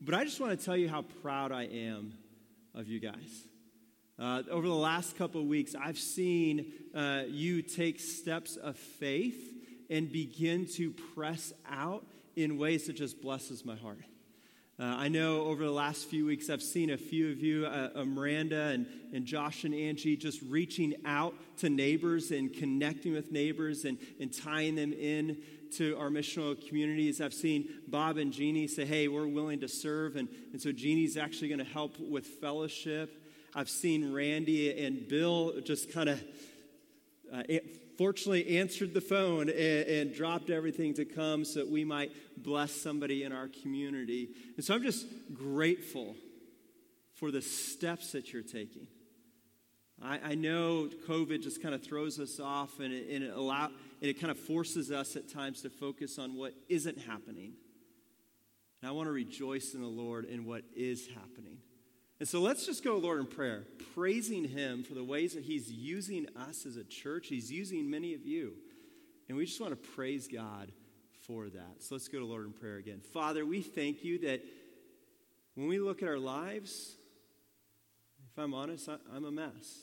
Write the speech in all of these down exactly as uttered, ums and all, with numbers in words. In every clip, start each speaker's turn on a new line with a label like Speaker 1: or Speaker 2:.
Speaker 1: But I just want to tell you how proud I am of you guys. Uh, over the last couple of weeks, I've seen uh, you take steps of faith and begin to press out in ways that just blesses my heart. Uh, I know over the last few weeks, I've seen a few of you, uh, uh, Miranda and, and Josh and Angie, just reaching out to neighbors and connecting with neighbors and, and tying them in to our missional communities. I've seen Bob and Jeannie say, hey, we're willing to serve. And, and so Jeannie's actually going to help with fellowship. I've seen Randy and Bill just kind of uh, fortunately answered the phone and, and dropped everything to come so that we might bless somebody in our community. And so I'm just grateful for the steps that you're taking. I, I know COVID just kind of throws us off and it, and it allow, and it kind of forces us at times to focus on what isn't happening. And I want to rejoice in the Lord in what is happening. And so let's just go, Lord, in prayer, praising him for the ways that he's using us as a church. He's using many of you. And we just want to praise God for that. So let's go to Lord in prayer again. Father, we thank you that when we look at our lives, if I'm honest, I, I'm a mess.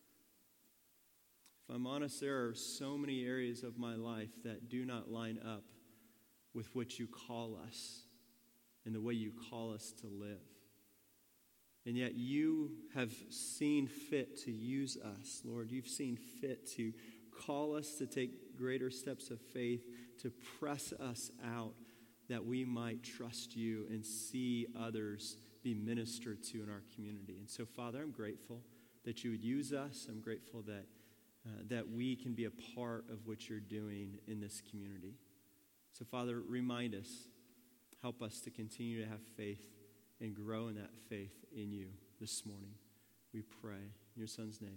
Speaker 1: If I'm honest, there are so many areas of my life that do not line up with what you call us and the way you call us to live. And yet you have seen fit to use us, Lord. You've seen fit to call us to take greater steps of faith, to press us out that we might trust you and see others be ministered to in our community. And so, Father, I'm grateful that you would use us. I'm grateful that, uh, that we can be a part of what you're doing in this community. So, Father, remind us, help us to continue to have faith and grow in that faith in you this morning. We pray in your son's name.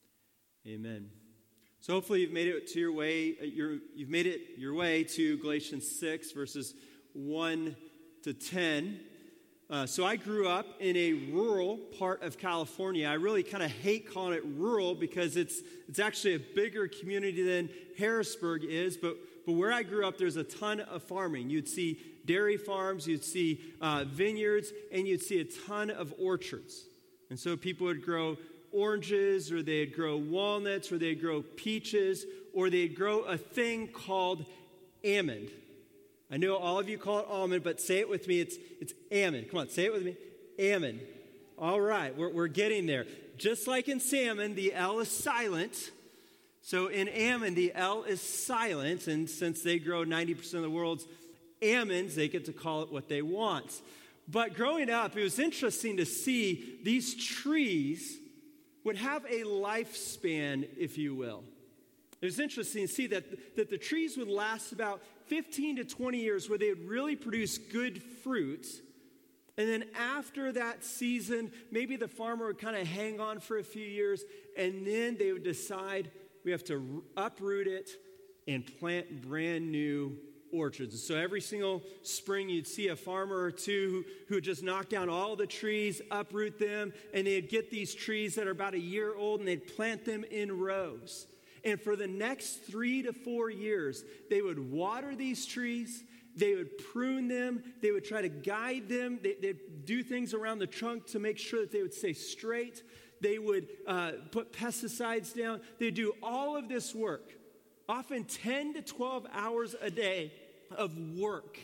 Speaker 1: Amen. So hopefully you've made it to your way, your, you've made it your way to Galatians six, verses one to ten. Uh, so I grew up in a rural part of California. I really kind of hate calling it rural because it's it's actually a bigger community than Harrisburg is, but But where I grew up, there's a ton of farming. You'd see dairy farms, you'd see uh, vineyards, and you'd see a ton of orchards. And so people would grow oranges, or they'd grow walnuts, or they'd grow peaches, or they'd grow a thing called almond. I know all of you call it almond, but say it with me. It's it's almond. Come on, say it with me. Almond. All right, we're, we're getting there. Just like in salmon, the L is silent. So in almond, the L is silent, and since they grow ninety percent of the world's almonds, they get to call it what they want. But growing up, it was interesting to see these trees would have a lifespan, if you will. It was interesting to see that, that the trees would last about fifteen to twenty years where they would really produce good fruit. And then after that season, maybe the farmer would kind of hang on for a few years, and then they would decide, we have to uproot it and plant brand new orchards. So every single spring, you'd see a farmer or two who, who would just knock down all the trees, uproot them, and they'd get these trees that are about a year old, and they'd plant them in rows. And for the next three to four years, they would water these trees, they would prune them, they would try to guide them, they, they'd do things around the trunk to make sure that they would stay straight. They would uh, put pesticides down. They'd do all of this work, often ten to twelve hours a day of work.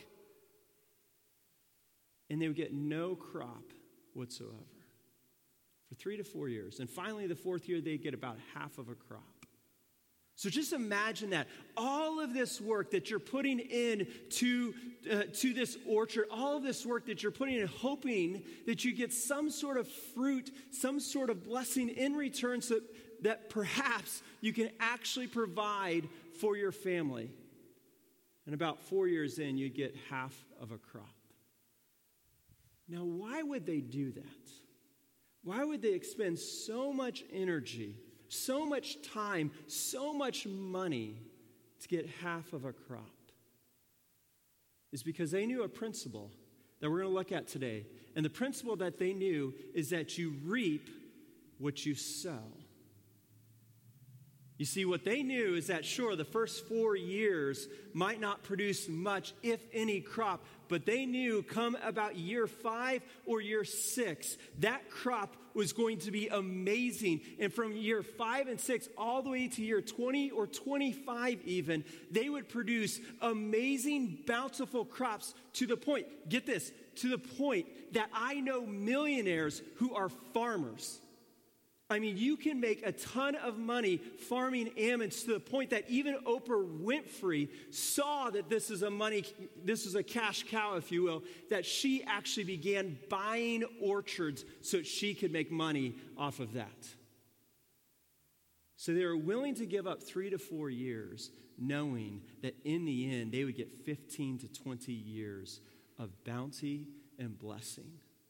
Speaker 1: And they would get no crop whatsoever for three to four years. And finally, the fourth year, they'd get about half of a crop. So just imagine that. All of this work that you're putting in to, uh, to this orchard, all of this work that you're putting in, hoping that you get some sort of fruit, some sort of blessing in return so that perhaps you can actually provide for your family. And about four years in, you get half of a crop. Now, why would they do that? Why would they expend so much energy, so much time, so much money to get half of a crop? It's because they knew a principle that we're going to look at today. And the principle that they knew is that you reap what you sow. You see, what they knew is that, sure, the first four years might not produce much, if any, crop, but they knew come about year five or year six, that crop was going to be amazing. And from year five and six all the way to year twenty or twenty-five even, they would produce amazing, bountiful crops to the point, get this, to the point that I know millionaires who are farmers. I mean, you can make a ton of money farming almonds to the point that even Oprah Winfrey saw that this is a money, this is a cash cow, if you will, that she actually began buying orchards so that she could make money off of that. So they were willing to give up three to four years, knowing that in the end, they would get fifteen to twenty years of bounty and blessing.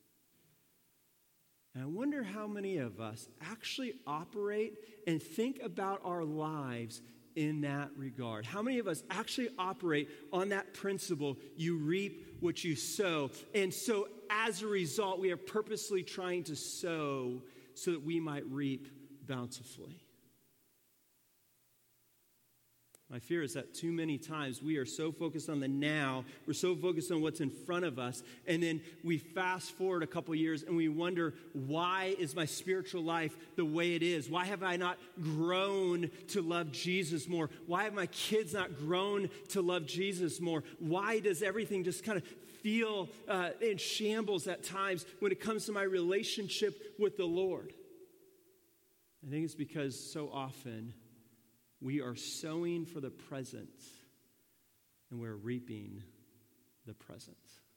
Speaker 1: And I wonder how many of us actually operate and think about our lives in that regard. How many of us actually operate on that principle, you reap what you sow? And so as a result, we are purposely trying to sow so that we might reap bountifully. My fear is that too many times we are so focused on the now, we're so focused on what's in front of us, and then we fast forward a couple years and we wonder, why is my spiritual life the way it is? Why have I not grown to love Jesus more? Why have my kids not grown to love Jesus more? Why does everything just kind of feel uh, in shambles at times when it comes to my relationship with the Lord? I think it's because so often we are sowing for the present, and we're reaping the present.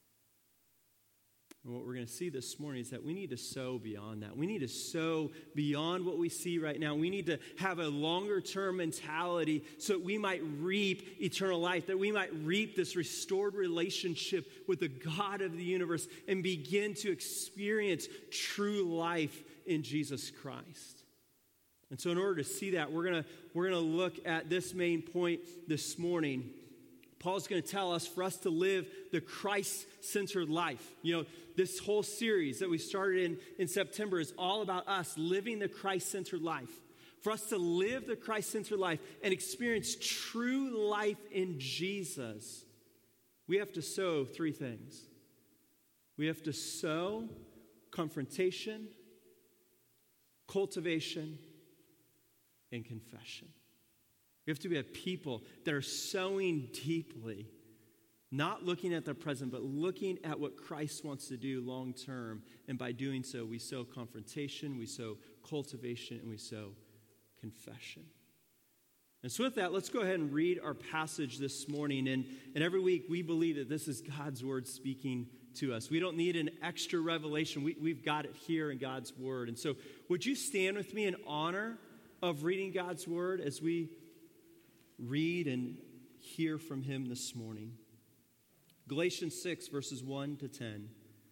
Speaker 1: And what we're going to see this morning is that we need to sow beyond that. We need to sow beyond what we see right now. We need to have a longer-term mentality so that we might reap eternal life, that we might reap this restored relationship with the God of the universe and begin to experience true life in Jesus Christ. And so in order to see that, we're going to we're going to look at this main point this morning. Paul's going to tell us for us to live the Christ-centered life. You know, this whole series that we started in, in September is all about us living the Christ-centered life. For us to live the Christ-centered life and experience true life in Jesus, we have to sow three things. We have to sow confrontation, cultivation, and confession. We have to be a people that are sowing deeply, not looking at the present, but looking at what Christ wants to do long term. And by doing so, we sow confrontation, we sow cultivation, and we sow confession. And so with that, let's go ahead and read our passage this morning. And, and every week, we believe that this is God's word speaking to us. We don't need an extra revelation. We, we've got it here in God's word. And so would you stand with me in honor of reading God's word as we read and hear from him this morning? Galatians six, verses one to ten.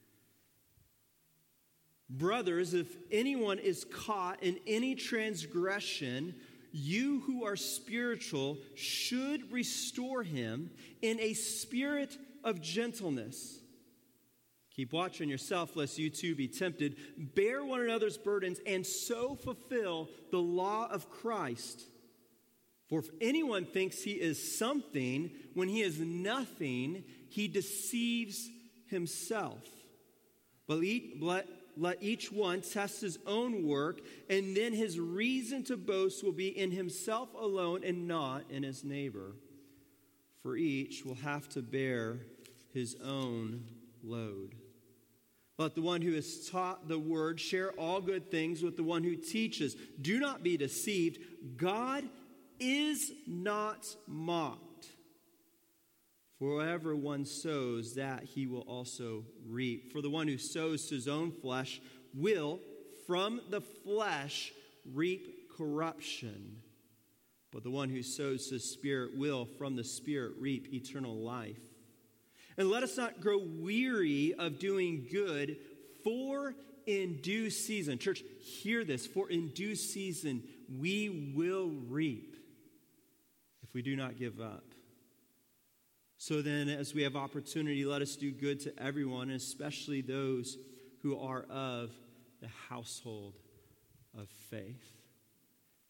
Speaker 1: Brothers, if anyone is caught in any transgression, you who are spiritual should restore him in a spirit of gentleness. Keep watch on yourself, lest you too be tempted. Bear one another's burdens, and so fulfill the law of Christ. For if anyone thinks he is something when he is nothing, he deceives himself. But let, let each one test his own work, and then his reason to boast will be in himself alone and not in his neighbor. For each will have to bear his own load. Let the one who is taught the word share all good things with the one who teaches. Do not be deceived. God is not mocked. For whatever one sows, that he will also reap. For the one who sows to his own flesh will, from the flesh, reap corruption. But the one who sows to the Spirit will, from the Spirit, reap eternal life. And let us not grow weary of doing good, for in due season, church, hear this, for in due season we will reap if we do not give up. So then, as we have opportunity, let us do good to everyone, especially those who are of the household of faith.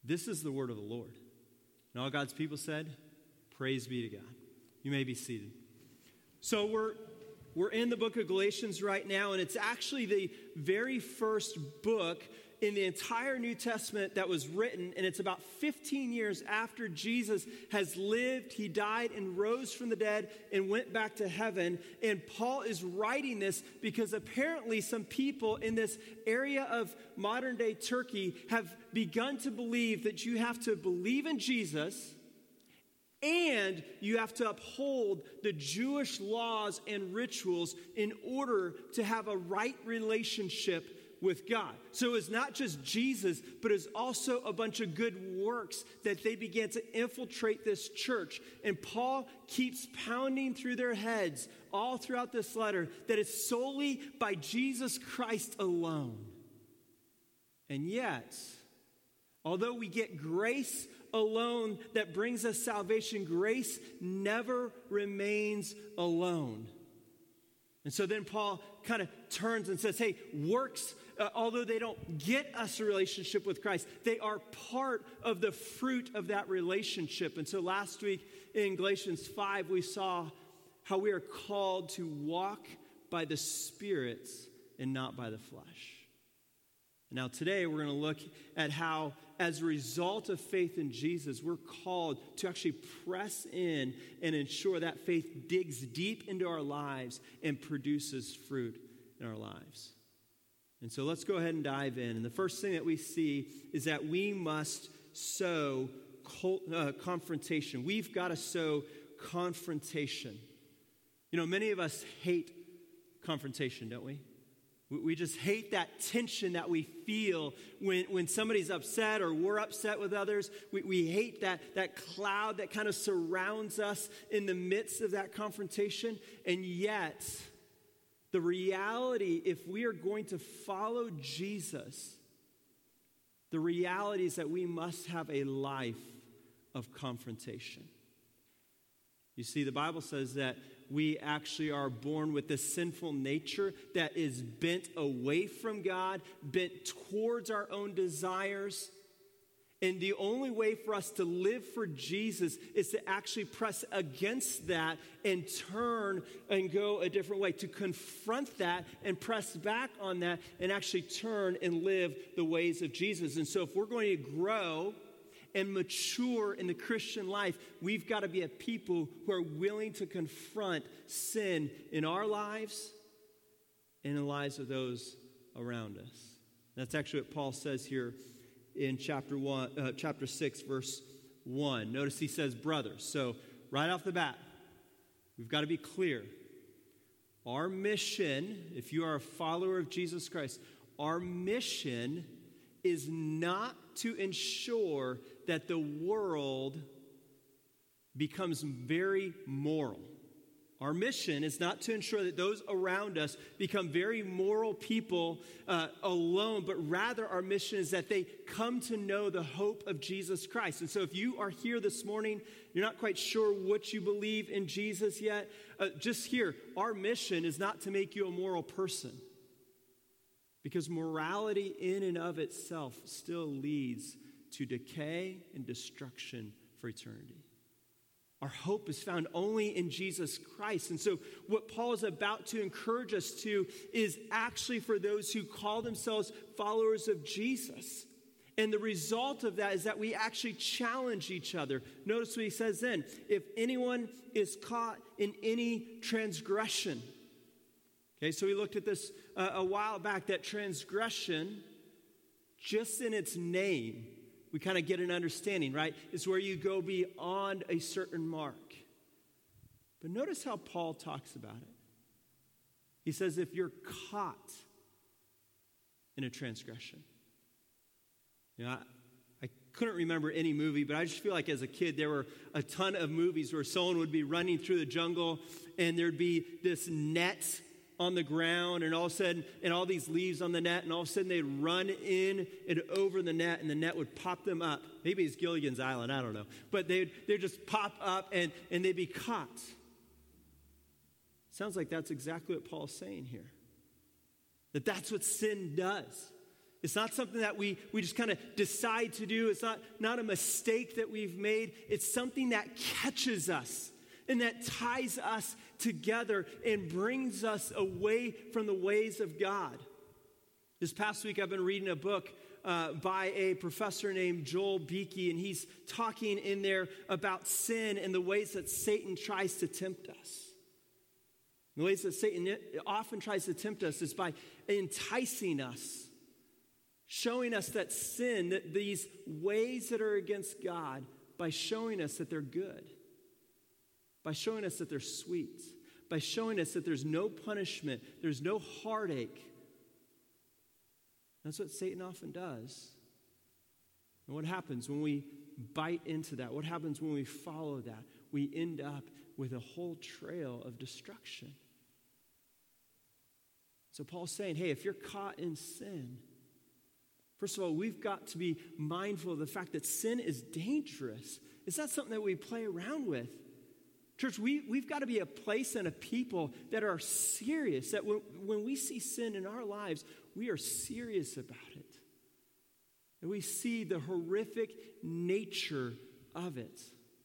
Speaker 1: This is the word of the Lord. And all God's people said, praise be to God. You may be seated. So we're we're in the book of Galatians right now, and it's actually the very first book in the entire New Testament that was written, and it's about fifteen years after Jesus has lived, he died and rose from the dead and went back to heaven. And Paul is writing this because apparently some people in this area of modern day Turkey have begun to believe that you have to believe in Jesus and you have to uphold the Jewish laws and rituals in order to have a right relationship with God. So it's not just Jesus, but it's also a bunch of good works that they began to infiltrate this church. And Paul keeps pounding through their heads all throughout this letter that it's solely by Jesus Christ alone. And yet, although we get grace alone that brings us salvation, grace never remains alone. And so then Paul kind of turns and says, hey, works, uh, although they don't get us a relationship with Christ, they are part of the fruit of that relationship. And so last week in Galatians five, we saw how we are called to walk by the Spirit and not by the flesh. Now today we're going to look at how, as a result of faith in Jesus, we're called to actually press in and ensure that faith digs deep into our lives and produces fruit in our lives. And so let's go ahead and dive in. And the first thing that we see is that we must sow uh, confrontation. We've got to sow confrontation. You know, many of us hate confrontation, don't we? We just hate that tension that we feel when, when somebody's upset or we're upset with others. We, we hate that, that cloud that kind of surrounds us in the midst of that confrontation. And yet, the reality, if we are going to follow Jesus, the reality is that we must have a life of confrontation. You see, the Bible says that we actually are born with this sinful nature that is bent away from God, bent towards our own desires. And the only way for us to live for Jesus is to actually press against that and turn and go a different way, to confront that and press back on that and actually turn and live the ways of Jesus. And so if we're going to grow and mature in the Christian life, we've got to be a people who are willing to confront sin in our lives and in the lives of those around us. That's actually what Paul says here in chapter one, uh, chapter six, verse one. Notice he says, brothers. So right off the bat, we've got to be clear. Our mission, if you are a follower of Jesus Christ, our mission is not to ensure that the world becomes very moral. Our mission is not to ensure that those around us become very moral people uh, alone, but rather our mission is that they come to know the hope of Jesus Christ. And so if you are here this morning, you're not quite sure what you believe in Jesus yet, uh, just hear, our mission is not to make you a moral person. Because morality in and of itself still leads to decay and destruction for eternity. Our hope is found only in Jesus Christ. And so what Paul is about to encourage us to is actually for those who call themselves followers of Jesus. And the result of that is that we actually challenge each other. Notice what he says then. If anyone is caught in any transgression. Okay, so we looked at this uh, a while back, that transgression, just in its name, we kind of get an understanding, right? It's where you go beyond a certain mark. But notice how Paul talks about it. He says, if you're caught in a transgression. You know, I, I couldn't remember any movie, but I just feel like as a kid, there were a ton of movies where someone would be running through the jungle and there'd be this net on the ground, and all of a sudden, and all these leaves on the net, and all of a sudden they'd run in and over the net, and the net would pop them up. Maybe it's Gilligan's Island, I don't know. But they'd, they'd just pop up, and, and they'd be caught. Sounds like that's exactly what Paul's saying here. That that's what sin does. It's not something that we, we just kind of decide to do. It's not, not a mistake that we've made. It's something that catches us and that ties us together and brings us away from the ways of God. This past week, I've been reading a book uh, by a professor named Joel Beeke, and he's talking in there about sin and the ways that Satan tries to tempt us. The ways that Satan often tries to tempt us is by enticing us, showing us that sin, that these ways that are against God, by showing us that they're good, by showing us that they're sweet, by showing us that there's no punishment, there's no heartache. That's what Satan often does. And what happens when we bite into that? What happens when we follow that? We end up with a whole trail of destruction. So Paul's saying, hey, if you're caught in sin, first of all, we've got to be mindful of the fact that sin is dangerous. It's not something that we play around with. Church, we, we've got to be a place and a people that are serious, that when, when we see sin in our lives, we are serious about it. And we see the horrific nature of it.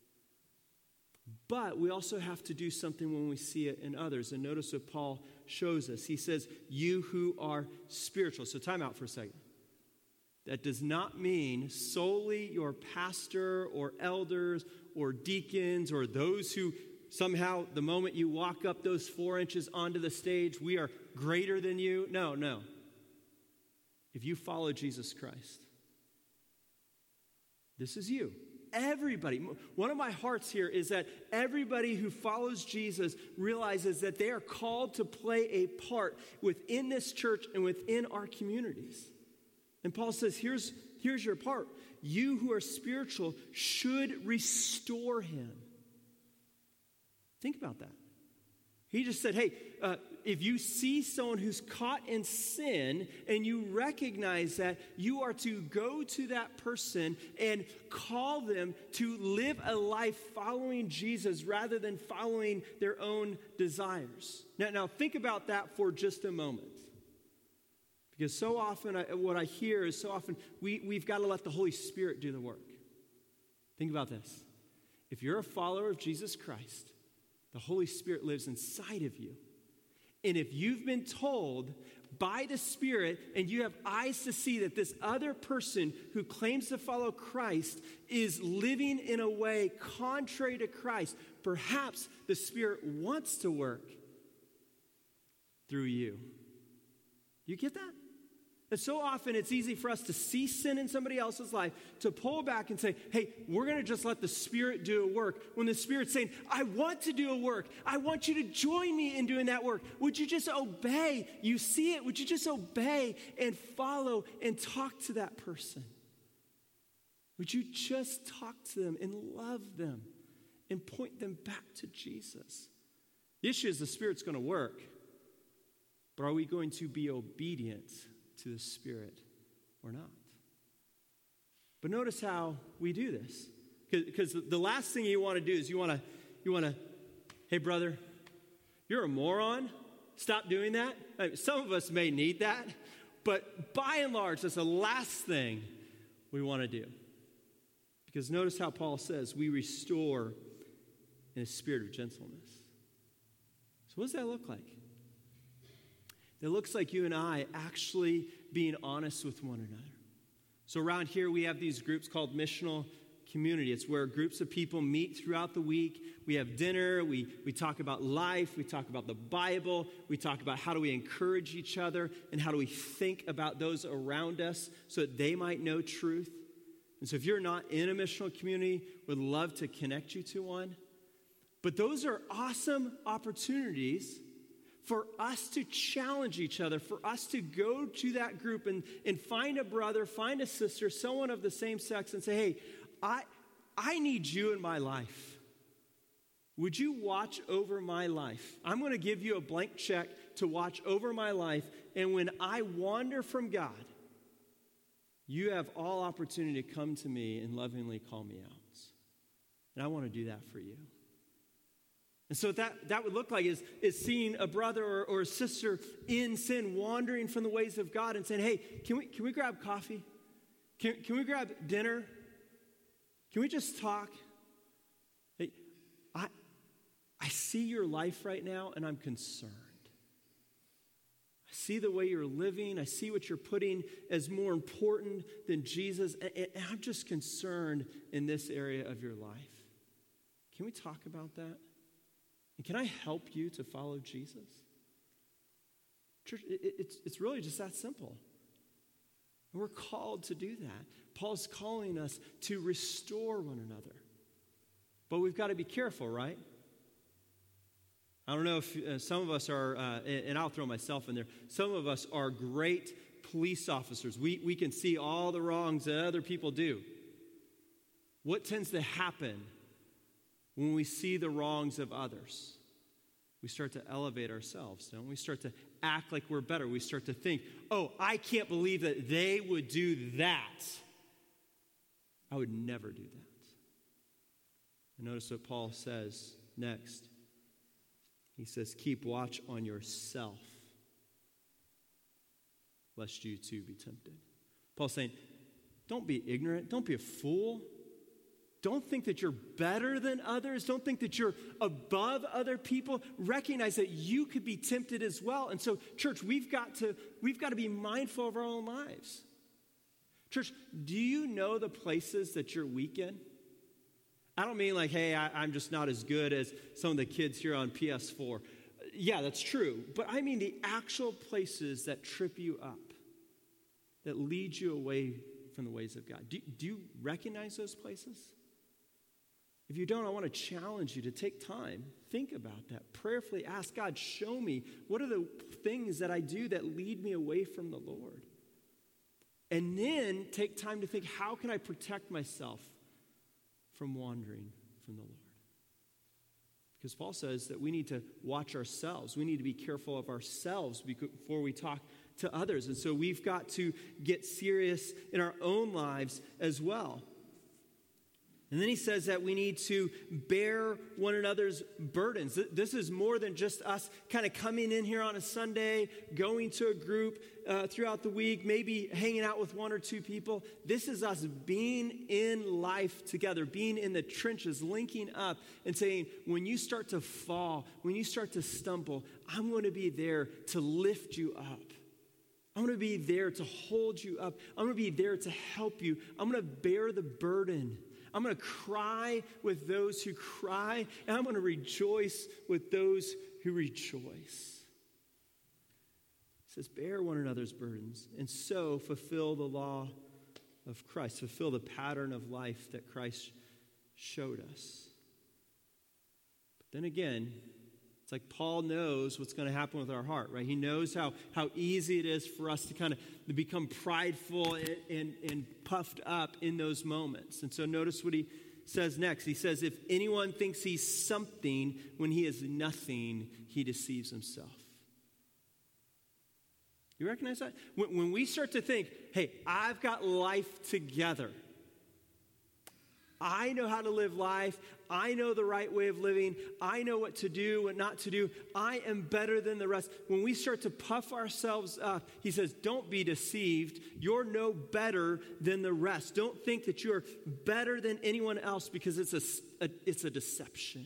Speaker 1: But we also have to do something when we see it in others. And notice what Paul shows us. He says, you who are spiritual. So time out for a second. That does not mean solely your pastor or elders or deacons or those who somehow the moment you walk up those four inches onto the stage, we are greater than you. No, no. If you follow Jesus Christ, this is you. Everybody. One of my hearts here is that everybody who follows Jesus realizes that they are called to play a part within this church and within our communities. And Paul says, here's, here's your part. You who are spiritual should restore him. Think about that. He just said, hey, uh, if you see someone who's caught in sin and you recognize that, you are to go to that person and call them to live a life following Jesus rather than following their own desires. Now, now think about that for just a moment. Because so often, I, what I hear is so often, we, we've got to let the Holy Spirit do the work. Think about this. If you're a follower of Jesus Christ, the Holy Spirit lives inside of you. And if you've been told by the Spirit and you have eyes to see that this other person who claims to follow Christ is living in a way contrary to Christ, perhaps the Spirit wants to work through you. You get that? And so often it's easy for us to see sin in somebody else's life, to pull back and say, hey, we're going to just let the Spirit do a work. When the Spirit's saying, I want to do a work. I want you to join me in doing that work. Would you just obey? You see it. Would you just obey and follow and talk to that person? Would you just talk to them and love them and point them back to Jesus? The issue is the Spirit's going to work, but are we going to be obedient to the Spirit or not? But notice how we do this. Because the last thing you want to do is you want to, you want to, hey, brother, you're a moron. Stop doing that. I mean, some of us may need that, but by and large, that's the last thing we want to do. Because notice how Paul says, we restore in a spirit of gentleness. So what does that look like? It looks like you and I actually being honest with one another. So around here, we have these groups called missional community. It's where groups of people meet throughout the week. We have dinner. We, we talk about life. We talk about the Bible. We talk about how do we encourage each other and how do we think about those around us so that they might know truth. And so if you're not in a missional community, would love to connect you to one. But those are awesome opportunities for us to challenge each other, for us to go to that group and, and find a brother, find a sister, someone of the same sex, and say, hey, I, I need you in my life. Would you watch over my life? I'm going to give you a blank check to watch over my life, and when I wander from God, you have all opportunity to come to me and lovingly call me out. And I want to do that for you. And so what that, that would look like is, is seeing a brother or, or a sister in sin, wandering from the ways of God and saying, hey, can we, can we grab coffee? Can, can we grab dinner? Can we just talk? Hey, I, I see your life right now and I'm concerned. I see the way you're living. I see what you're putting as more important than Jesus. And, and I'm just concerned in this area of your life. Can we talk about that? And can I help you to follow Jesus? Church, it, it's, it's really just that simple. And we're called to do that. Paul's calling us to restore one another. But we've got to be careful, right? I don't know if uh, some of us are, uh, and, and I'll throw myself in there, some of us are great police officers. We, we can see all the wrongs that other people do. What tends to happen when we see the wrongs of others? We start to elevate ourselves, don't we? We start to act like we're better. We start to think, oh, I can't believe that they would do that. I would never do that. And notice what Paul says next. He says, keep watch on yourself, lest you too be tempted. Paul's saying, don't be ignorant. Don't be a fool. Don't think that you're better than others. Don't think that you're above other people. Recognize that you could be tempted as well. And so, church, we've got to, we've got to be mindful of our own lives. Church, do you know the places that you're weak in? I don't mean like, hey, I, I'm just not as good as some of the kids here on P S four. Yeah, that's true. But I mean the actual places that trip you up, that lead you away from the ways of God. Do, do you recognize those places? If you don't, I want to challenge you to take time, think about that, prayerfully ask God, show me, what are the things that I do that lead me away from the Lord? And then take time to think, how can I protect myself from wandering from the Lord? Because Paul says that we need to watch ourselves. We need to be careful of ourselves before we talk to others. And so we've got to get serious in our own lives as well. And then he says that we need to bear one another's burdens. This is more than just us kind of coming in here on a Sunday, going to a group uh, throughout the week, maybe hanging out with one or two people. This is us being in life together, being in the trenches, linking up and saying, when you start to fall, when you start to stumble, I'm going to be there to lift you up. I'm going to be there to hold you up. I'm going to be there to help you. I'm going to bear the burden. I'm going to cry with those who cry, and I'm going to rejoice with those who rejoice. It says, bear one another's burdens, and so fulfill the law of Christ, fulfill the pattern of life that Christ showed us. But then again, it's like Paul knows what's going to happen with our heart, right? He knows how, how easy it is for us to kind of become prideful and, and, and puffed up in those moments. And so notice what he says next. He says, if anyone thinks he's something when he is nothing, he deceives himself. You recognize that? When, when we start to think, hey, I've got life together. I know how to live life. I know the right way of living. I know what to do, what not to do. I am better than the rest. When we start to puff ourselves up, he says, don't be deceived. You're no better than the rest. Don't think that you're better than anyone else because it's a, a, it's a deception.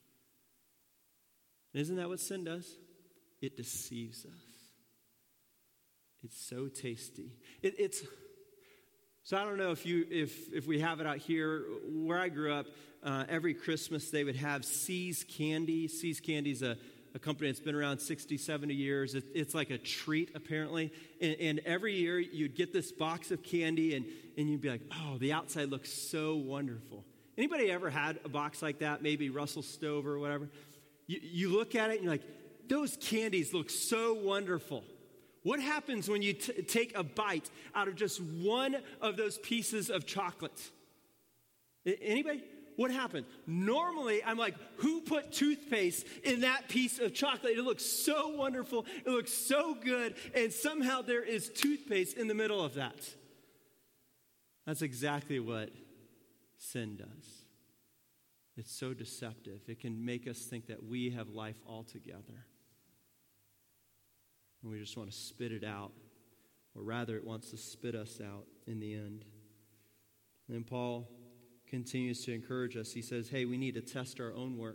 Speaker 1: Isn't that what sin does? It deceives us. It's so tasty. It, it's... So I don't know if you if if we have it out here. Where I grew up, uh, every Christmas they would have See's Candy. See's Candy is a, a company that's been around sixty, seventy years. It, it's like a treat, apparently. And, and every year you'd get this box of candy, and, and you'd be like, oh, the outside looks so wonderful. Anybody ever had a box like that? Maybe Russell Stover or whatever? You, you look at it, and you're like, those candies look so wonderful. What happens when you t- take a bite out of just one of those pieces of chocolate? I- anybody? What happens? Normally, I'm like, who put toothpaste in that piece of chocolate? It looks so wonderful. It looks so good. And somehow there is toothpaste in the middle of that. That's exactly what sin does. It's so deceptive. It can make us think that we have life all together. And we just want to spit it out. Or rather, it wants to spit us out in the end. And then Paul continues to encourage us. He says, hey, we need to test our own work.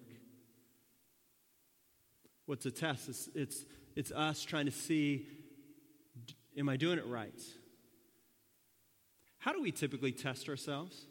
Speaker 1: What's a test? It's, it's, it's us trying to see, am I doing it right? How do we typically test ourselves?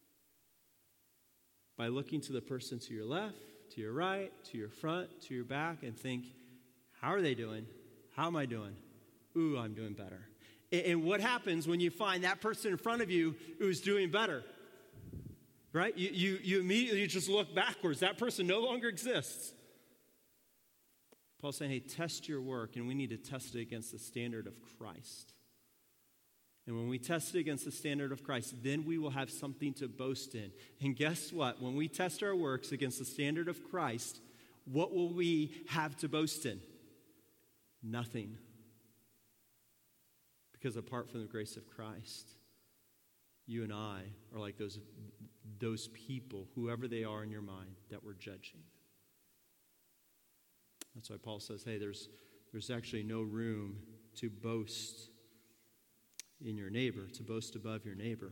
Speaker 1: By looking to the person to your left, to your right, to your front, to your back, and think, how are they doing? How am I doing? Ooh, I'm doing better. And, and what happens when you find that person in front of you who's doing better? Right? You, you, you immediately just look backwards. That person no longer exists. Paul's saying, hey, test your work, and we need to test it against the standard of Christ. And when we test it against the standard of Christ, then we will have something to boast in. And guess what? When we test our works against the standard of Christ, what will we have to boast in? Nothing. Because apart from the grace of Christ, you and I are like those, those people, whoever they are in your mind, that we're judging. That's why Paul says, hey, there's, there's actually no room to boast in your neighbor, to boast above your neighbor.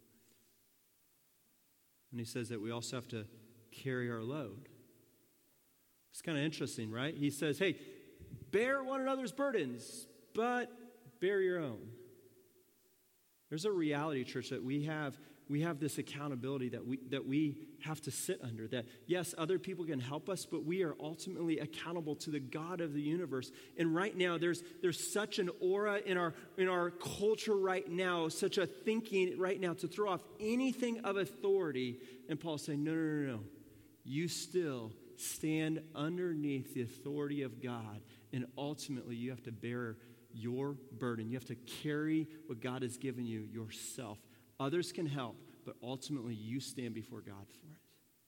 Speaker 1: And he says that we also have to carry our load. It's kind of interesting, right? He says, hey, bear one another's burdens, but bear your own. There's a reality, church, that we have we have this accountability that we that we have to sit under. That, yes, other people can help us, but we are ultimately accountable to the God of the universe. And right now, there's there's such an aura in our in our culture right now, such a thinking right now to throw off anything of authority. And Paul's saying, no, no, no, no. You still stand underneath the authority of God, and ultimately you have to bear your burden. You have to carry what God has given you yourself. Others can help, but ultimately you stand before God for it.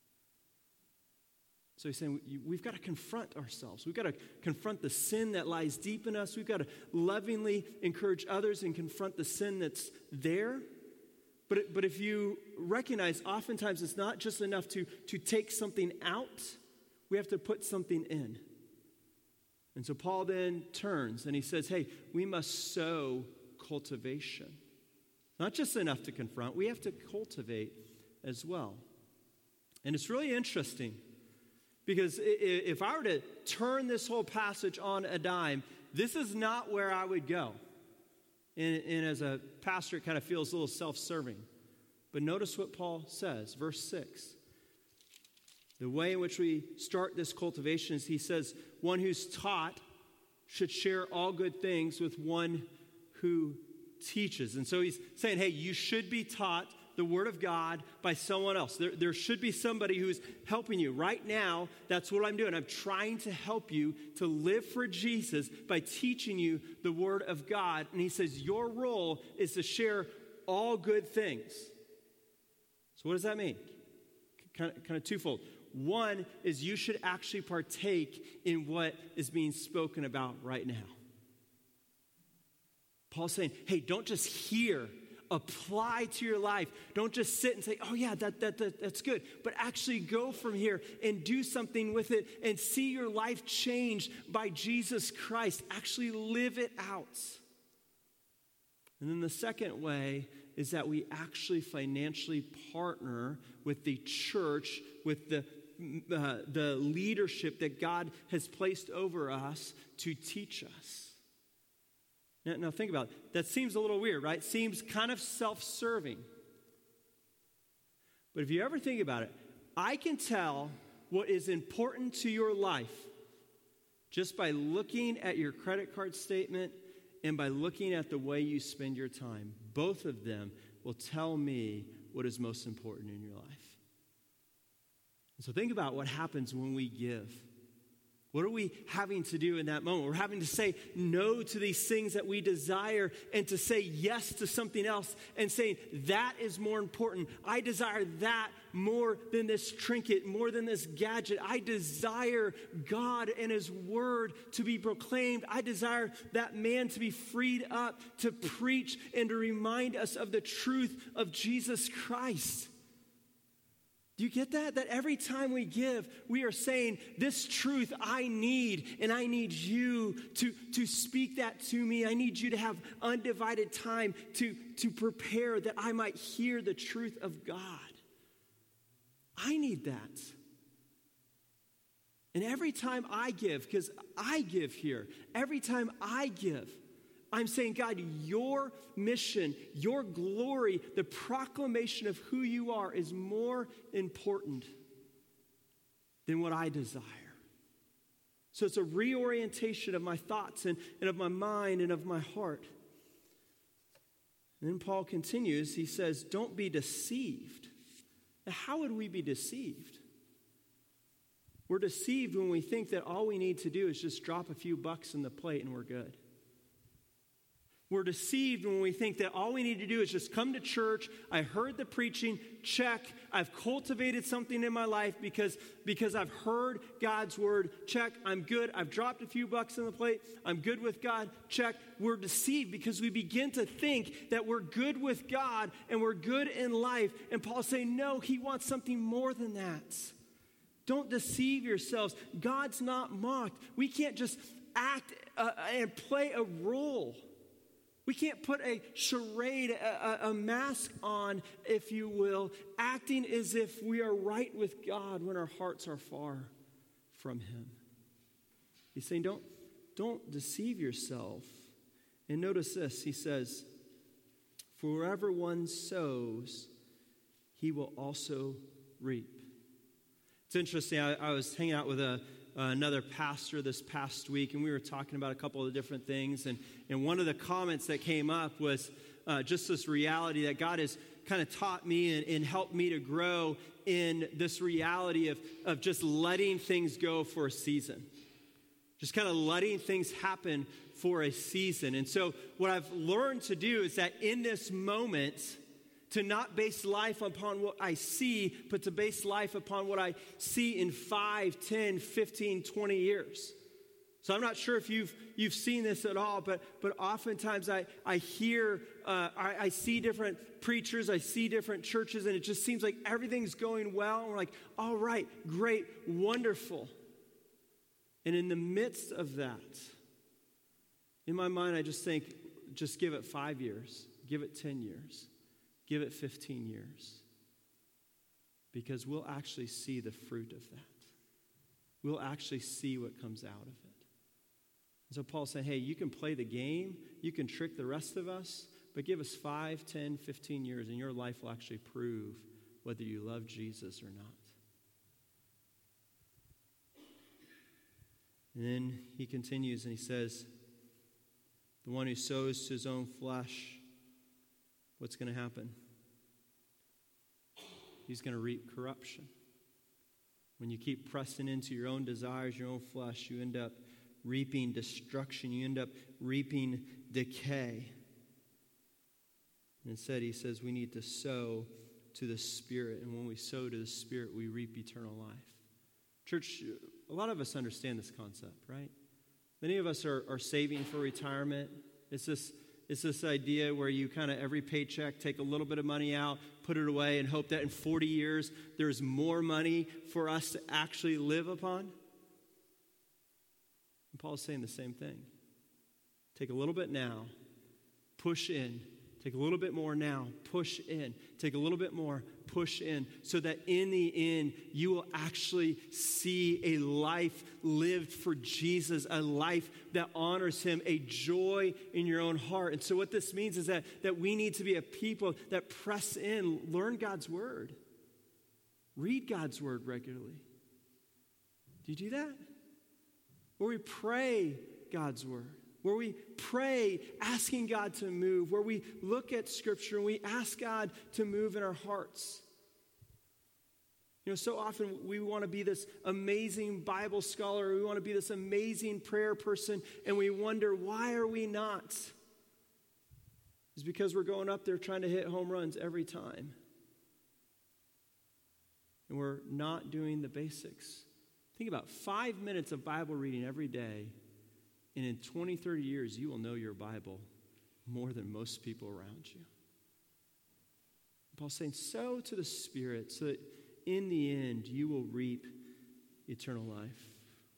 Speaker 1: So he's saying we've got to confront ourselves. We've got to confront the sin that lies deep in us. We've got to lovingly encourage others and confront the sin that's there. But, but if you recognize, oftentimes it's not just enough to, to take something out. We have to put something in. And so Paul then turns and he says, hey, we must sow cultivation. Not just enough to confront, we have to cultivate as well. And it's really interesting because if I were to turn this whole passage on a dime, this is not where I would go. And, and as a pastor, it kind of feels a little self-serving. But notice what Paul says, verse six. The way in which we start this cultivation is he says, one who's taught should share all good things with one who teaches. And so he's saying, hey, you should be taught the word of God by someone else. There, there should be somebody who's helping you. Right now, that's what I'm doing. I'm trying to help you to live for Jesus by teaching you the word of God. And he says, your role is to share all good things. So what does that mean? Kind of, kind of twofold. One is you should actually partake in what is being spoken about right now. Paul's saying, hey, don't just hear, apply to your life. Don't just sit and say, oh yeah, that, that, that that's good. But actually go from here and do something with it and see your life changed by Jesus Christ. Actually live it out. And then the second way is that we actually financially partner with the church, with the uh, the leadership that God has placed over us to teach us. Now, now think about it. That seems a little weird, right? Seems kind of self-serving. But if you ever think about it, I can tell what is important to your life just by looking at your credit card statement and by looking at the way you spend your time. Both of them will tell me what is most important in your life. And so think about what happens when we give. What are we having to do in that moment? We're having to say no to these things that we desire and to say yes to something else and saying that is more important. I desire that more than this trinket, more than this gadget. I desire God and his word to be proclaimed. I desire that man to be freed up to preach and to remind us of the truth of Jesus Christ. Do you get that? That every time we give, we are saying, this truth I need, and I need you to, to speak that to me. I need you to have undivided time to, to prepare that I might hear the truth of God. I need that. And every time I give, because I give here, every time I give, I'm saying, God, your mission, your glory, the proclamation of who you are is more important than what I desire. So it's a reorientation of my thoughts and, and of my mind and of my heart. And then Paul continues, he says, don't be deceived. Now, how would we be deceived? We're deceived when we think that all we need to do is just drop a few bucks in the plate and we're good. We're deceived when we think that all we need to do is just come to church. I heard the preaching, check. I've cultivated something in my life because, because I've heard God's word, check. I'm good. I've dropped a few bucks in the plate. I'm good with God, check. We're deceived because we begin to think that we're good with God and we're good in life. And Paul's saying, no, he wants something more than that. Don't deceive yourselves. God's not mocked. We can't just act uh, and play a role. We can't put a charade, a, a, a mask on, if you will, acting as if we are right with God when our hearts are far from him. He's saying, don't, don't deceive yourself. And notice this, he says, for wherever one sows, he will also reap. It's interesting, I, I was hanging out with a Uh, another pastor this past week, and we were talking about a couple of different things, and, and one of the comments that came up was uh, just this reality that God has kind of taught me and, and helped me to grow in this reality of, of just letting things go for a season. Just kind of letting things happen for a season. And so what I've learned to do is that in this moment, to not base life upon what I see, but to base life upon what I see in five, ten, fifteen, twenty years. So I'm not sure if you've you've seen this at all, but but oftentimes I, I hear, uh, I, I see different preachers, I see different churches, and it just seems like everything's going well. And we're like, all right, great, wonderful. And in the midst of that, in my mind, I just think, just give it five years, give it ten years. Give it fifteen years, because we'll actually see the fruit of that. We'll actually see what comes out of it. And so Paul's saying, hey, you can play the game, you can trick the rest of us, but give us five, ten, fifteen years, and your life will actually prove whether you love Jesus or not. And then he continues and he says, the one who sows to his own flesh, what's going to happen? He's going to reap corruption. When you keep pressing into your own desires, your own flesh, you end up reaping destruction. You end up reaping decay. And instead, he says we need to sow to the Spirit. And when we sow to the Spirit, we reap eternal life. Church, a lot of us understand this concept, right? Many of us are, are saving for retirement. It's this It's this idea where you kind of every paycheck take a little bit of money out, put it away, and hope that in forty years there's more money for us to actually live upon. And Paul's saying the same thing. Take a little bit now, push in. Take a little bit more now, push in. Take a little bit more, push in. So that in the end, you will actually see a life lived for Jesus, a life that honors him, a joy in your own heart. And so what this means is that, that we need to be a people that press in, learn God's word. Read God's word regularly. Do you do that? Where we pray God's word. Where we pray, asking God to move, where we look at Scripture and we ask God to move in our hearts. You know, so often we want to be this amazing Bible scholar, we want to be this amazing prayer person, and we wonder, why are we not? It's because we're going up there trying to hit home runs every time. And we're not doing the basics. Think about five minutes of Bible reading every day. And in twenty, thirty years, you will know your Bible more than most people around you. Paul's saying, sow to the Spirit so that in the end, you will reap eternal life.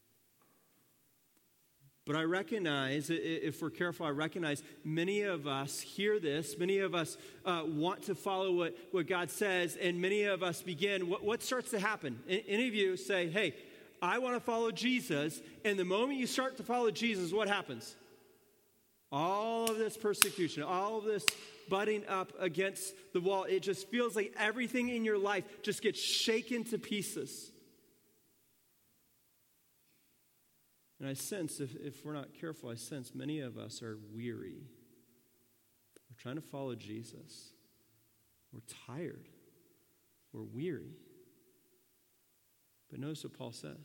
Speaker 1: But I recognize, if we're careful, I recognize many of us hear this. Many of us uh, want to follow what, what God says, and many of us begin. What, what starts to happen? Any of you say, hey, I want to follow Jesus, and the moment you start to follow Jesus, what happens? All of this persecution, all of this butting up against the wall, it just feels like everything in your life just gets shaken to pieces. And I sense, if, if we're not careful, I sense many of us are weary. We're trying to follow Jesus. We're tired. We're weary. But notice what Paul says.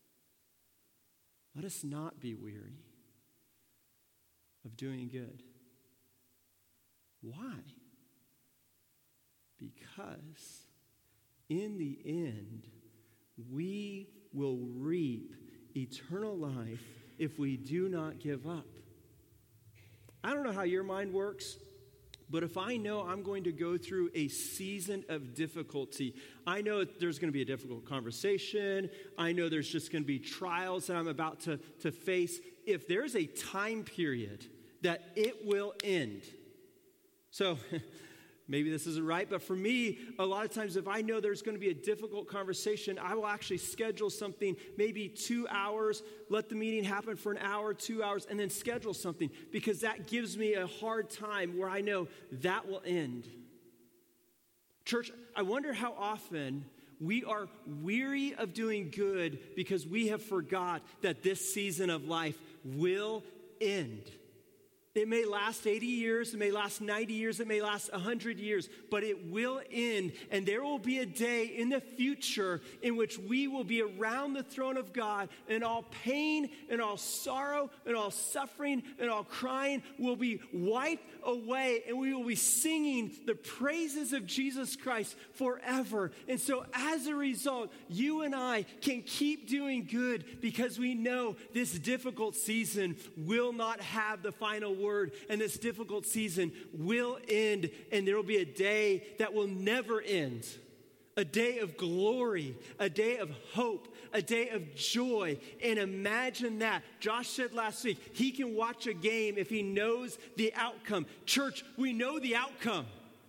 Speaker 1: Let us not be weary of doing good. Why? Because in the end, we will reap eternal life if we do not give up. I don't know how your mind works, but if I know I'm going to go through a season of difficulty, I know there's going to be a difficult conversation. I know there's just going to be trials that I'm about to, to face. If there's a time period that it will end. So maybe this isn't right, but for me, a lot of times if I know there's going to be a difficult conversation, I will actually schedule something, maybe two hours, let the meeting happen for an hour, two hours, and then schedule something, because that gives me a hard time where I know that will end. Church, I wonder how often we are weary of doing good because we have forgot that this season of life will end. It may last eighty years, it may last ninety years, it may last one hundred years, but it will end. And there will be a day in the future in which we will be around the throne of God, and all pain and all sorrow and all suffering and all crying will be wiped away, and we will be singing the praises of Jesus Christ forever. And so as a result, you and I can keep doing good because we know this difficult season will not have the final word, and this difficult season will end, and there will be a day that will never end. A day of glory, a day of hope, a day of joy. And imagine that. Josh said last week, he can watch a game if he knows the outcome. Church, we know the outcome.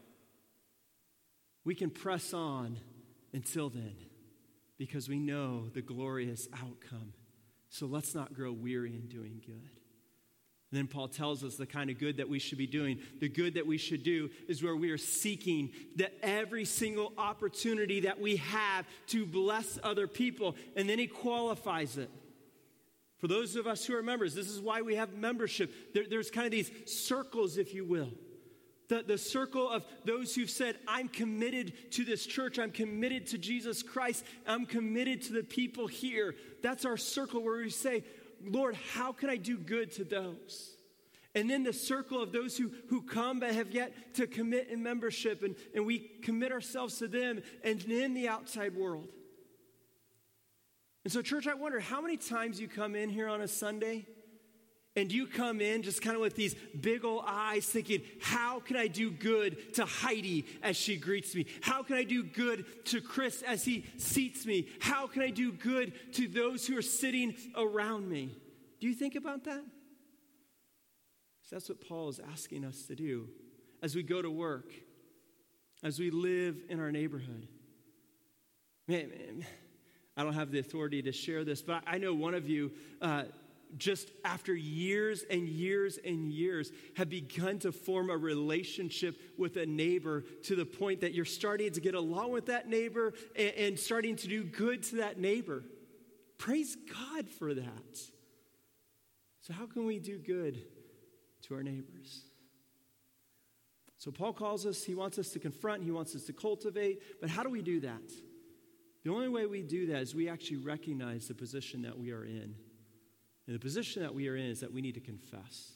Speaker 1: We can press on until then because we know the glorious outcome. So let's not grow weary in doing good. And then Paul tells us the kind of good that we should be doing. The good that we should do is where we are seeking that every single opportunity that we have to bless other people. And then he qualifies it. For those of us who are members, this is why we have membership. There, there's kind of these circles, if you will. The, the circle of those who've said, I'm committed to this church. I'm committed to Jesus Christ. I'm committed to the people here. That's our circle where we say, Lord, how can I do good to those? And then the circle of those who, who come but have yet to commit in membership, and, and we commit ourselves to them, and then the outside world. And so, church, I wonder how many times you come in here on a Sunday, and you come in just kind of with these big old eyes thinking, how can I do good to Heidi as she greets me? How can I do good to Chris as he seats me? How can I do good to those who are sitting around me? Do you think about that? So that's what Paul is asking us to do as we go to work, as we live in our neighborhood. Man, man I don't have the authority to share this, but I know one of you, uh, just after years and years and years, have begun to form a relationship with a neighbor to the point that you're starting to get along with that neighbor and, and starting to do good to that neighbor. Praise God for that. So how can we do good to our neighbors? So Paul calls us, he wants us to confront, he wants us to cultivate, but how do we do that? The only way we do that is we actually recognize the position that we are in. And the position that we are in is that we need to confess.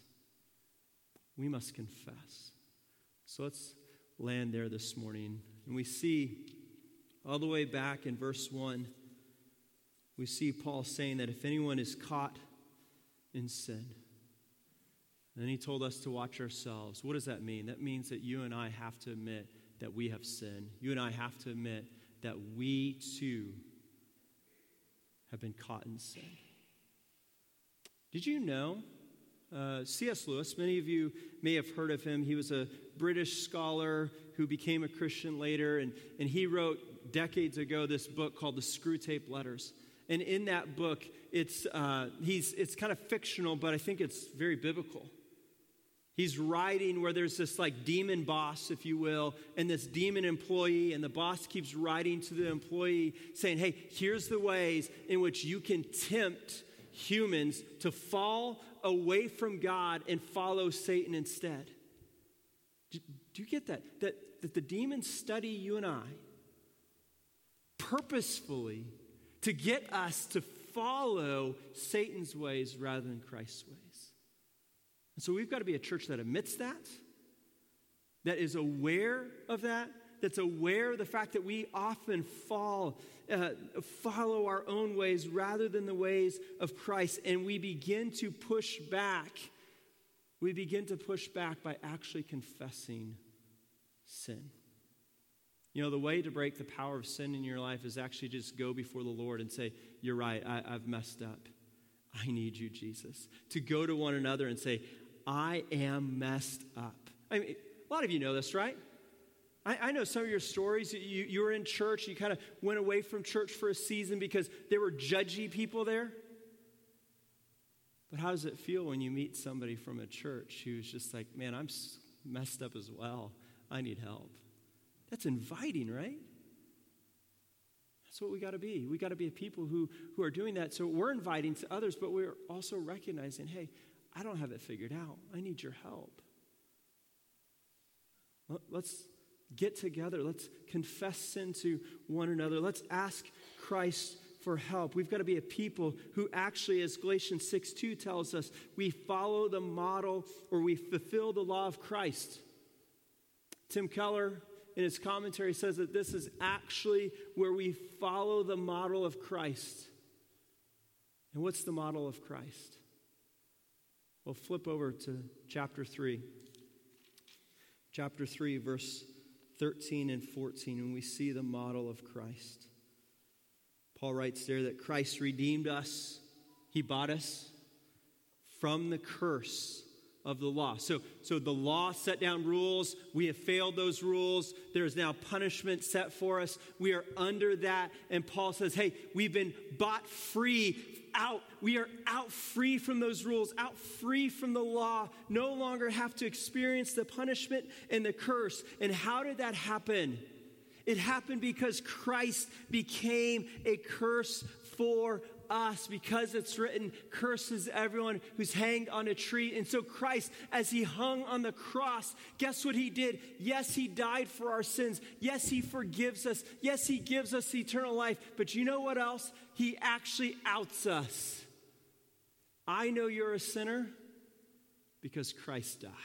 Speaker 1: We must confess. So let's land there this morning. And we see all the way back in verse one, we see Paul saying that if anyone is caught in sin, then he told us to watch ourselves. What does that mean? That means that you and I have to admit that we have sinned. You and I have to admit that we too have been caught in sin. Did you know uh, C S Lewis, many of you may have heard of him. He was a British scholar who became a Christian later, and, and he wrote decades ago this book called The Screwtape Letters. And in that book, it's uh, he's it's kind of fictional, but I think it's very biblical. He's writing where there's this like demon boss, if you will, and this demon employee, and the boss keeps writing to the employee saying, hey, here's the ways in which you can tempt humans to fall away from God and follow Satan instead. Do, do you get that? that? That the demons study you and I purposefully to get us to follow Satan's ways rather than Christ's ways. And so we've got to be a church that admits that, that is aware of that, that's aware of the fact that we often fall, uh, follow our own ways rather than the ways of Christ, and we begin to push back. We begin to push back by actually confessing sin. You know, the way to break the power of sin in your life is actually just go before the Lord and say, you're right, I, I've messed up. I need you, Jesus. To go to one another and say, I am messed up. I mean, a lot of you know this, right? I, I know some of your stories. You, you were in church. You kind of went away from church for a season because there were judgy people there. But how does it feel when you meet somebody from a church who's just like, man, I'm messed up as well. I need help. That's inviting, right? That's what we got to be. We got to be a people who, who are doing that. So we're inviting to others, but we're also recognizing, hey, I don't have it figured out. I need your help. Let's get together. Let's confess sin to one another. Let's ask Christ for help. We've got to be a people who actually, as Galatians six two tells us, we follow the model or we fulfill the law of Christ. Tim Keller, in his commentary, says that this is actually where we follow the model of Christ. And what's the model of Christ? Well, flip over to chapter three. Chapter three, verse thirteen and fourteen, and we see the model of Christ. Paul writes there that Christ redeemed us. He bought us from the curse of the law. So, so the law set down rules. We have failed those rules. There is now punishment set for us. We are under that. And Paul says, hey, we've been bought free out. We are out free from those rules, out free from the law, no longer have to experience the punishment and the curse. And how did that happen? It happened because Christ became a curse for us, because it's written, curses everyone who's hanged on a tree. And so Christ, as he hung on the cross, guess what he did? Yes, he died for our sins. Yes, he forgives us. Yes, he gives us eternal life. But you know what else? He actually outs us. I know you're a sinner because Christ died.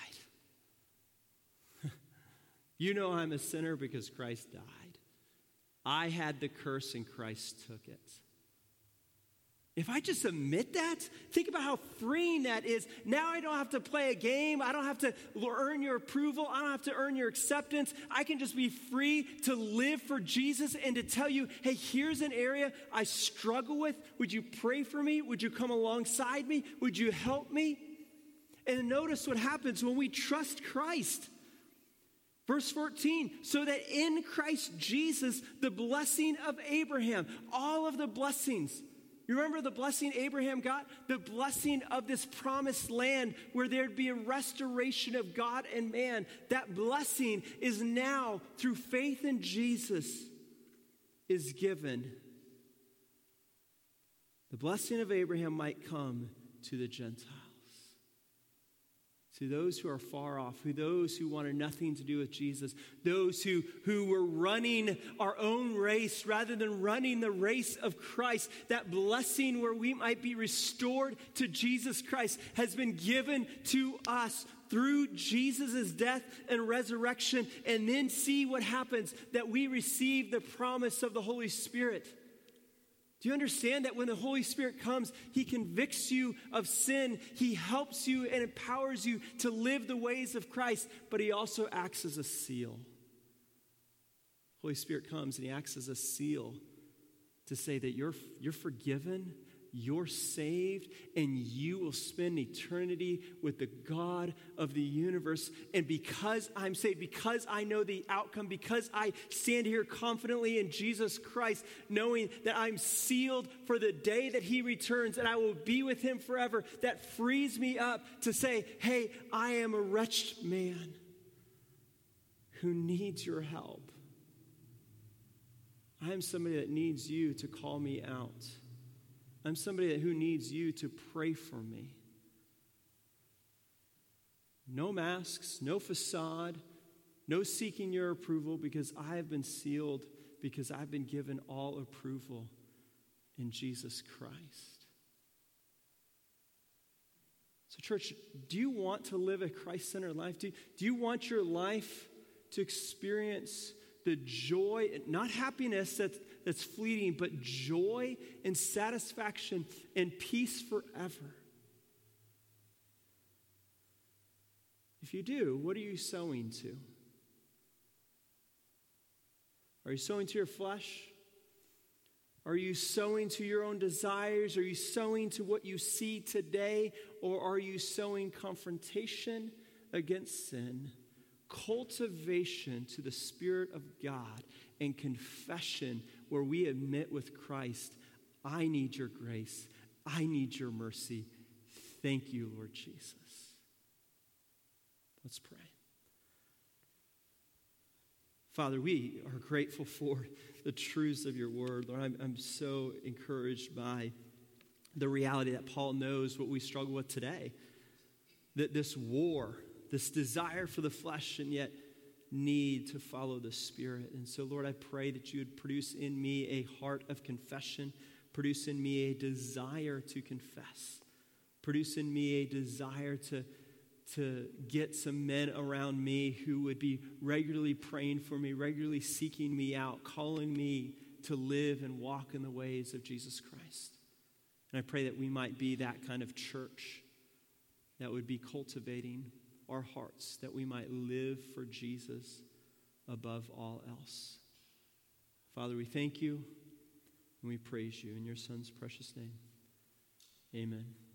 Speaker 1: You know I'm a sinner because Christ died. I had the curse and Christ took it. If I just admit that, think about how freeing that is. Now I don't have to play a game. I don't have to earn your approval. I don't have to earn your acceptance. I can just be free to live for Jesus and to tell you, hey, here's an area I struggle with. Would you pray for me? Would you come alongside me? Would you help me? And notice what happens when we trust Christ. Verse fourteen, so that in Christ Jesus, the blessing of Abraham, all of the blessings. You remember the blessing Abraham got? The blessing of this promised land where there'd be a restoration of God and man. That blessing is now, through faith in Jesus, is given. The blessing of Abraham might come to the Gentiles. To those who are far off, who those who wanted nothing to do with Jesus, those who, who were running our own race rather than running the race of Christ, that blessing where we might be restored to Jesus Christ has been given to us through Jesus' death and resurrection. And then see what happens, that we receive the promise of the Holy Spirit. Do you understand that when the Holy Spirit comes, he convicts you of sin, he helps you and empowers you to live the ways of Christ, but he also acts as a seal. Holy Spirit comes and he acts as a seal to say that you're, you're forgiven, you're saved, and you will spend eternity with the God of the universe. And because I'm saved, because I know the outcome, because I stand here confidently in Jesus Christ, knowing that I'm sealed for the day that he returns and I will be with him forever, that frees me up to say, hey, I am a wretched man who needs your help. I am somebody that needs you to call me out. I'm somebody who needs you to pray for me. No masks, no facade, no seeking your approval, because I have been sealed, because I've been given all approval in Jesus Christ. So church, do you want to live a Christ-centered life? Do, do you want your life to experience the joy, not happiness that's, that's fleeting, but joy and satisfaction and peace forever? If you do, what are you sowing to? Are you sowing to your flesh? Are you sowing to your own desires? Are you sowing to what you see today? Or are you sowing confrontation against sin, cultivation to the Spirit of God, and confession where we admit with Christ, I need your grace, I need your mercy. Thank you, Lord Jesus. Let's pray. Father, we are grateful for the truths of your word. Lord, I'm, I'm so encouraged by the reality that Paul knows what we struggle with today, that this war, this desire for the flesh, and yet need to follow the Spirit. And so, Lord, I pray that you would produce in me a heart of confession, produce in me a desire to confess, produce in me a desire to, to get some men around me who would be regularly praying for me, regularly seeking me out, calling me to live and walk in the ways of Jesus Christ. And I pray that we might be that kind of church that would be cultivating our hearts, that we might live for Jesus above all else. Father, we thank you and we praise you in your Son's precious name. Amen.